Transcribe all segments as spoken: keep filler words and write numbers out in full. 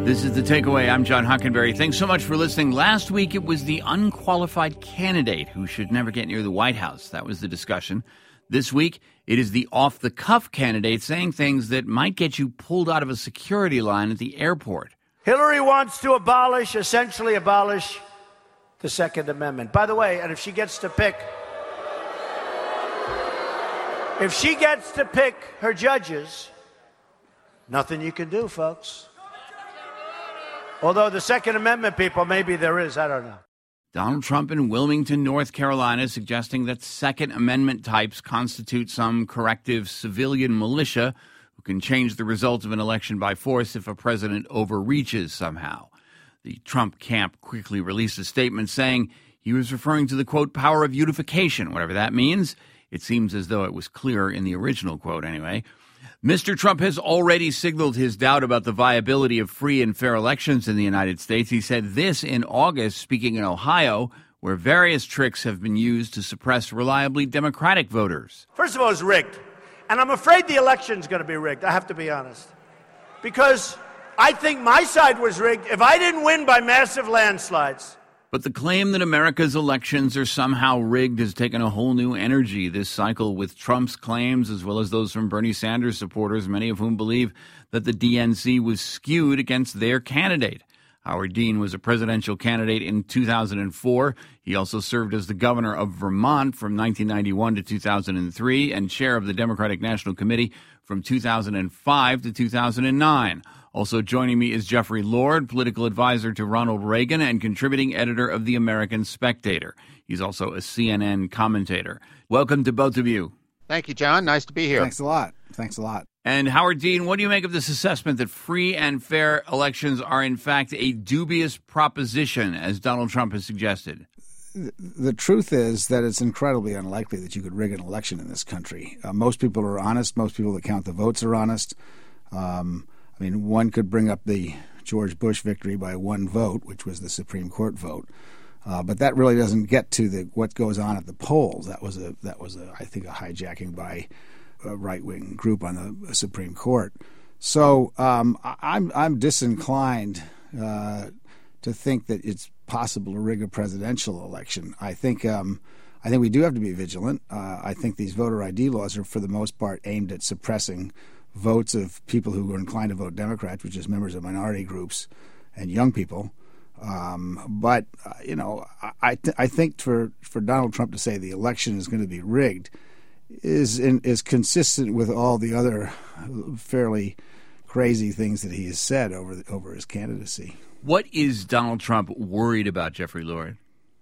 This is The Takeaway. I'm John Hockenberry. Thanks so much for listening. Last week, it was the unqualified candidate who should never get near the White House. That was the discussion. This week, it is the off-the-cuff candidate saying things that might get you pulled out of a security line at the airport. Hillary wants to abolish, essentially abolish, the Second Amendment. By the way, and if she gets to pick, if she gets to pick her judges, nothing you can do, folks. Although the Second Amendment people, maybe there is, I don't know. Donald Trump in Wilmington, North Carolina, suggesting that Second Amendment types constitute some corrective civilian militia who can change the result of an election by force if a president overreaches somehow. The Trump camp quickly released a statement saying he was referring to the, quote, power of unification, whatever that means. It seems as though it was clear in the original quote anyway. Mister Trump has already signaled his doubt about the viability of free and fair elections in the United States. He said this in August, speaking in Ohio, where various tricks have been used to suppress reliably Democratic voters. First of all, it's rigged. And I'm afraid the election's going to be rigged, I have to be honest. Because I think my side was rigged if I didn't win by massive landslides. But the claim that America's elections are somehow rigged has taken a whole new energy this cycle, with Trump's claims as well as those from Bernie Sanders supporters, many of whom believe that the D N C was skewed against their candidate. Howard Dean was a presidential candidate in two thousand four. He also served as the governor of Vermont from nineteen ninety-one to two thousand three and chair of the Democratic National Committee from two thousand five to two thousand nine. Also joining me is Jeffrey Lord, political advisor to Ronald Reagan and contributing editor of The American Spectator. He's also a C N N commentator. Welcome to both of you. Thank you, John. Nice to be here. Thanks a lot. Thanks a lot. And Howard Dean, what do you make of this assessment that free and fair elections are in fact a dubious proposition, as Donald Trump has suggested? The truth is that it's incredibly unlikely that you could rig an election in this country. Uh, most people are honest. Most people that count the votes are honest. Um, I mean, one could bring up the George Bush victory by one vote, which was the Supreme Court vote, uh, but that really doesn't get to the what goes on at the polls. That was a that was a I think a hijacking by a right-wing group on the Supreme Court. So um, I'm I'm disinclined uh, to think that it's possible to rig a presidential election. I think um, I think we do have to be vigilant. Uh, I think these voter I D laws are for the most part aimed at suppressing votes of people who are inclined to vote Democrat, which is members of minority groups and young people. Um, but, uh, you know, I th- I think for, for Donald Trump to say the election is going to be rigged is in, is consistent with all the other fairly crazy things that he has said over the, over his candidacy. What is Donald Trump worried about, Jeffrey Lord?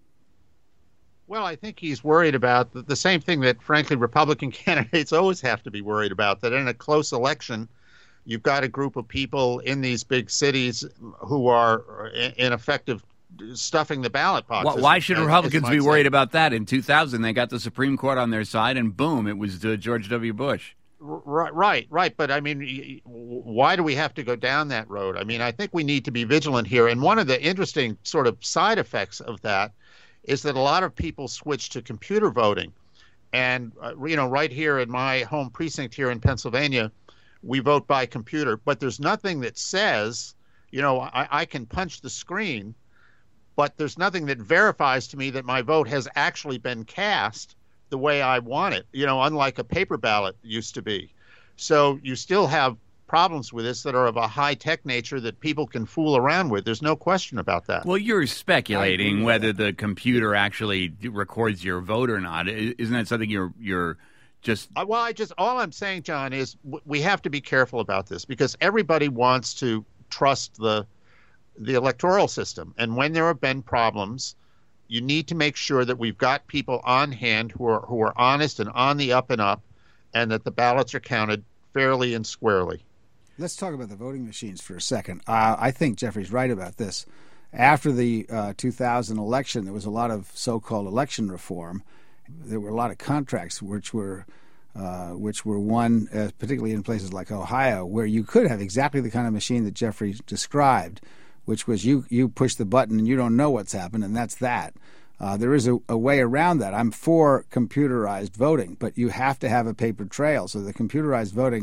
Well, I think he's worried about the, the same thing that, frankly, Republican candidates always have to be worried about, that in a close election, you've got a group of people in these big cities who are ineffective stuffing the ballot boxes. Why, why should as, Republicans as be worried say. about that? In two thousand, they got the Supreme Court on their side, and boom, it was uh, George W. Bush. Right, right, right. But, I mean, why do we have to go down that road? I mean, I think we need to be vigilant here. And one of the interesting sort of side effects of that is that a lot of people switch to computer voting. And, uh, you know, right here in my home precinct here in Pennsylvania, we vote by computer. But there's nothing that says, you know, I, I can punch the screen, but there's nothing that verifies to me that my vote has actually been cast the way I want it, you know, unlike a paper ballot used to be. So you still have problems with this that are of a high-tech nature that people can fool around with. There's no question about that. Well, you're speculating whether the computer actually records your vote or not. Isn't that something you're you're just... Uh, well, I just all I'm saying, John, is w- we have to be careful about this because everybody wants to trust the the electoral system. And when there have been problems, you need to make sure that we've got people on hand who are who are honest and on the up and up, and that the ballots are counted fairly and squarely. Let's talk about the voting machines for a second. Uh, I think Jeffrey's right about this. After the uh, two thousand election, there was a lot of so-called election reform. There were a lot of contracts which were uh, which were won, uh, particularly in places like Ohio, where you could have exactly the kind of machine that Jeffrey described, which was you, you push the button and you don't know what's happened, and that's that. Uh, there is a, a way around that. I'm for computerized voting, but you have to have a paper trail. So the computerized voting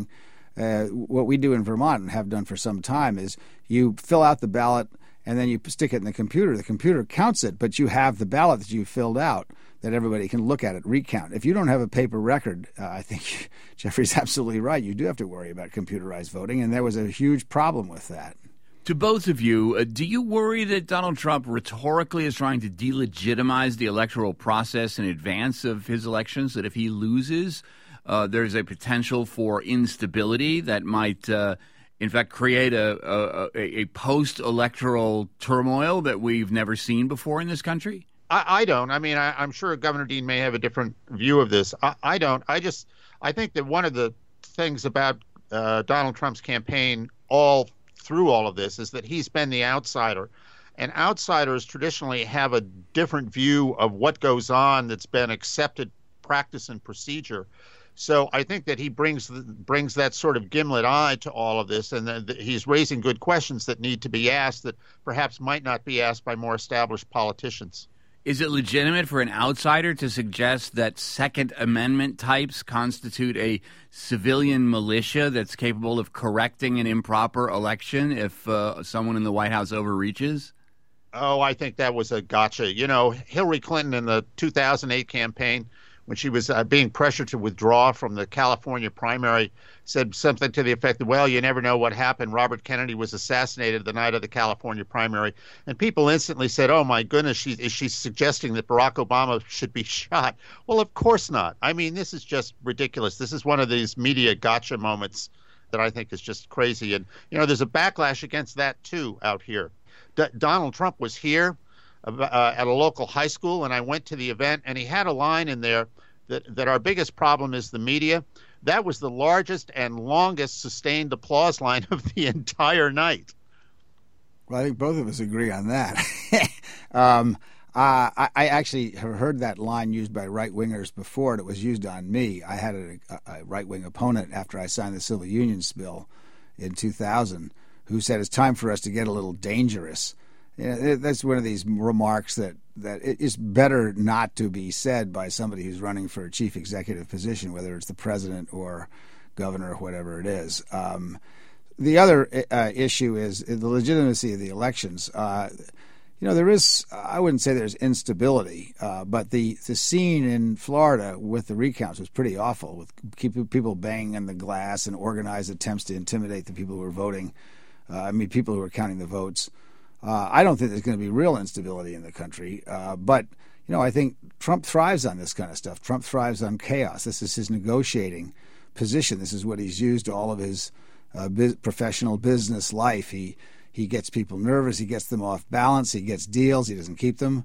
uh, what we do in Vermont and have done for some time is you fill out the ballot and then you stick it in the computer. The computer counts it, but you have the ballot that you filled out that everybody can look at it, recount. If you don't have a paper record, uh, I think Jeffrey's absolutely right. You do have to worry about computerized voting, and there was a huge problem with that. To both of you, uh, do you worry that Donald Trump rhetorically is trying to delegitimize the electoral process in advance of his elections, that if he loses, uh, there's a potential for instability that might, uh, in fact, create a, a, a post-electoral turmoil that we've never seen before in this country? I, I don't. I mean, I, I'm sure Governor Dean may have a different view of this. I, I don't. I just I think that one of the things about uh, Donald Trump's campaign all through all of this is that he's been the outsider. And outsiders traditionally have a different view of what goes on that's been accepted practice and procedure. So I think that he brings the, brings that sort of gimlet eye to all of this, and that he's raising good questions that need to be asked that perhaps might not be asked by more established politicians. Is it legitimate for an outsider to suggest that Second Amendment types constitute a civilian militia that's capable of correcting an improper election if uh, someone in the White House overreaches? Oh, I think that was a gotcha. You know, Hillary Clinton in the two thousand eight campaign, when she was uh, being pressured to withdraw from the California primary, said something to the effect that, well, you never know what happened. Robert Kennedy was assassinated the night of the California primary. And people instantly said, oh, my goodness, she, is she suggesting that Barack Obama should be shot? Well, of course not. I mean, this is just ridiculous. This is one of these media gotcha moments that I think is just crazy. And, you know, there's a backlash against that, too, out here. D- Donald Trump was here uh, at a local high school, and I went to the event, and he had a line in there that, that our biggest problem is the media. That was the largest and longest sustained applause line of the entire night. Well, I think both of us agree on that. um, uh, I, I actually have heard that line used by right-wingers before, and it was used on me. I had a, a right-wing opponent after I signed the Civil Unions Bill in two thousand who said it's time for us to get a little dangerous. You know, that's one of these remarks that, that it is better not to be said by somebody who's running for a chief executive position, whether it's the president or governor or whatever it is. Um, the other uh, issue is the legitimacy of the elections. Uh, you know, there is, I wouldn't say there's instability, uh, but the, the scene in Florida with the recounts was pretty awful, with keeping people banging on the glass and organized attempts to intimidate the people who were voting. Uh, I mean, people who were counting the votes. Uh, I don't think there's going to be real instability in the country, uh, but you know, I think Trump thrives on this kind of stuff. Trump thrives on chaos. This is his negotiating position. This is what he's used all of his uh, biz- professional business life. He he gets people nervous. He gets them off balance. He gets deals. He doesn't keep them.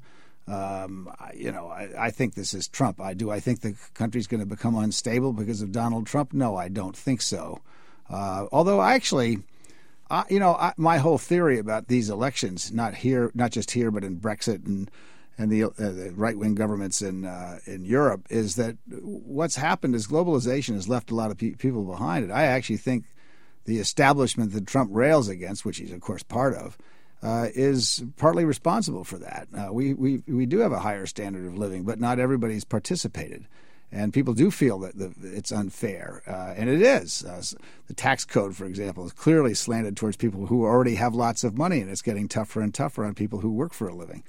Um, I, you know, I, I think this is Trump. I do. I think the country's going to become unstable because of Donald Trump. No, I don't think so. Uh, although actually. Uh, you know, I, my whole theory about these elections, not here, not just here, but in Brexit and and the, uh, the right-wing governments in uh, in Europe, is that what's happened is globalization has left a lot of pe- people behind it. I actually think the establishment that Trump rails against, which he's of course part of, uh, is partly responsible for that. Uh, we we we do have a higher standard of living, but not everybody's participated. And people do feel that the, it's unfair, uh, and it is. Uh, the tax code, for example, is clearly slanted towards people who already have lots of money, and it's getting tougher and tougher on people who work for a living.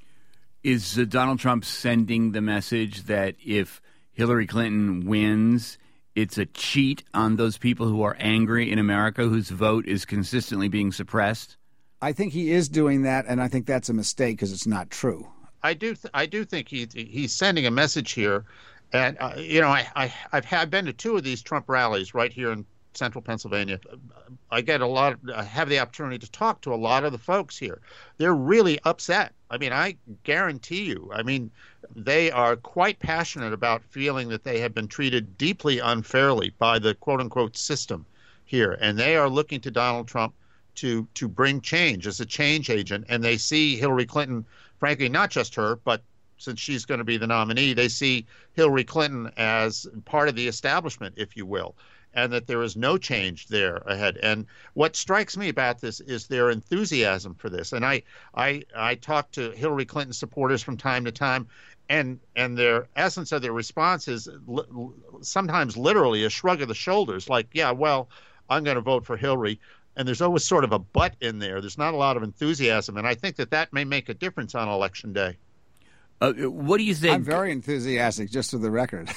Is uh, Donald Trump sending the message that if Hillary Clinton wins, it's a cheat on those people who are angry in America, whose vote is consistently being suppressed? I think he is doing that, and I think that's a mistake because it's not true. I do. Th- I do think he he's sending a message here. And, uh, you know, I, I, I've had, been to two of these Trump rallies right here in central Pennsylvania. I get a lot of, I have the opportunity to talk to a lot of the folks here. They're really upset. I mean, I guarantee you, I mean, they are quite passionate about feeling that they have been treated deeply unfairly by the quote unquote system here. And they are looking to Donald Trump to, to bring change as a change agent. And they see Hillary Clinton, frankly, not just her, but since she's going to be the nominee, they see Hillary Clinton as part of the establishment, if you will, and that there is no change there ahead. And what strikes me about this is their enthusiasm for this. And I I, I talk to Hillary Clinton supporters from time to time, and and their essence of their response is li- sometimes literally a shrug of the shoulders, like, yeah, well, I'm going to vote for Hillary. And there's always sort of a but in there. There's not a lot of enthusiasm. And I think that that may make a difference on Election Day. Uh, what do you think? I'm very enthusiastic, just for the record.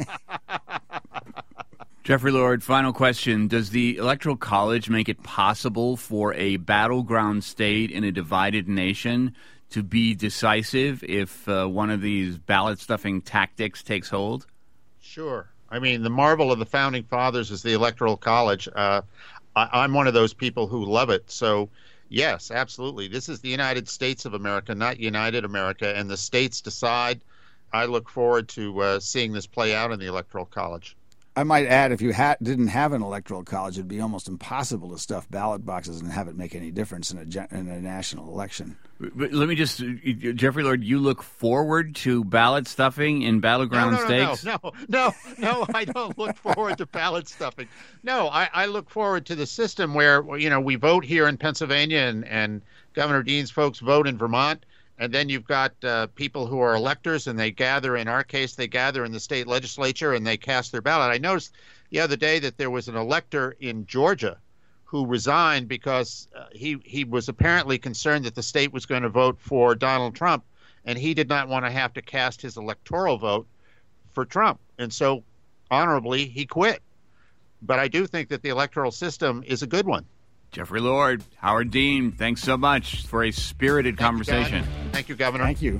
Jeffrey Lord, final question. Does the Electoral College make it possible for a battleground state in a divided nation to be decisive if uh, one of these ballot-stuffing tactics takes hold? Sure. I mean, the marvel of the Founding Fathers is the Electoral College. Uh, I, I'm one of those people who love it. So, yes, absolutely. This is the United States of America, not United America, and the states decide. I look forward to uh, seeing this play out in the Electoral College. I might add, if you ha- didn't have an electoral college, it'd be almost impossible to stuff ballot boxes and have it make any difference in a, gen- in a national election. But let me just, Jeffrey Lord, you look forward to ballot stuffing in battleground no, no, no, states? No, no, no, no, I don't look forward to ballot stuffing. No, I, I look forward to the system where, you know, we vote here in Pennsylvania and, and Governor Dean's folks vote in Vermont. And then you've got uh, people who are electors, and they gather, in our case, they gather in the state legislature, and they cast their ballot. I noticed the other day that there was an elector in Georgia who resigned because uh, he, he was apparently concerned that the state was going to vote for Donald Trump, and he did not want to have to cast his electoral vote for Trump. And so, honorably, he quit. But I do think that the electoral system is a good one. Jeffrey Lord, Howard Dean, thanks so much for a spirited Thank conversation. You, Thank you, Governor. Thank you.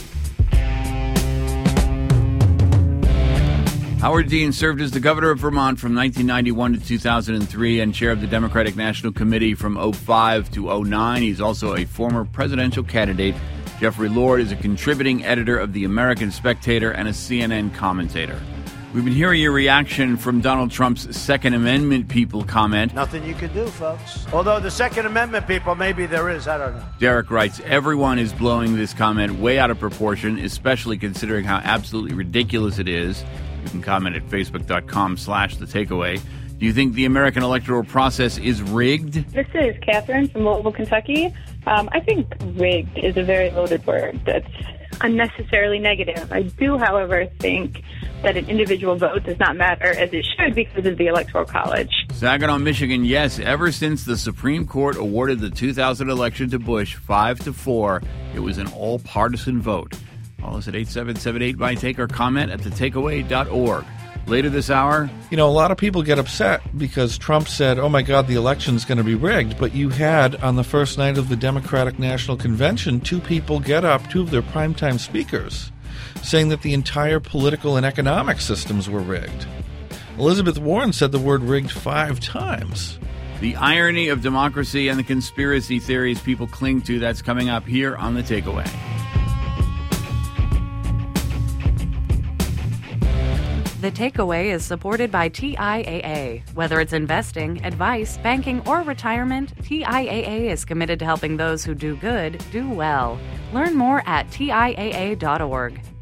Howard Dean served as the governor of Vermont from nineteen ninety-one to two thousand three and chair of the Democratic National Committee from oh five to oh nine. He's also a former presidential candidate. Jeffrey Lord is a contributing editor of The American Spectator and a C N N commentator. We've been hearing your reaction from Donald Trump's Second Amendment people comment. Nothing you can do, folks. Although the Second Amendment people, maybe there is. I don't know. Derek writes, everyone is blowing this comment way out of proportion, especially considering how absolutely ridiculous it is. You can comment at facebook.com slash the takeaway. Do you think the American electoral process is rigged? This is Catherine from Louisville, Kentucky. Um, I think rigged is a very loaded word that's unnecessarily negative. I do, however, think that an individual vote does not matter as it should because of the Electoral College. Saginaw, Michigan, yes, ever since the Supreme Court awarded the two thousand election to Bush five to four, it was an all-partisan vote. Call us at eight seven seven eight by take or comment at the takeaway dot org. Later this hour, you know, a lot of people get upset because Trump said, oh, my God, the election's going to be rigged. But you had, on the first night of the Democratic National Convention, two people get up, two of their primetime speakers, saying that the entire political and economic systems were rigged. Elizabeth Warren said the word rigged five times. The irony of democracy and the conspiracy theories people cling to, that's coming up here on The Takeaway. The Takeaway is supported by T I A A. Whether it's investing, advice, banking, or retirement, T I A A is committed to helping those who do good do well. Learn more at T I A A dot org.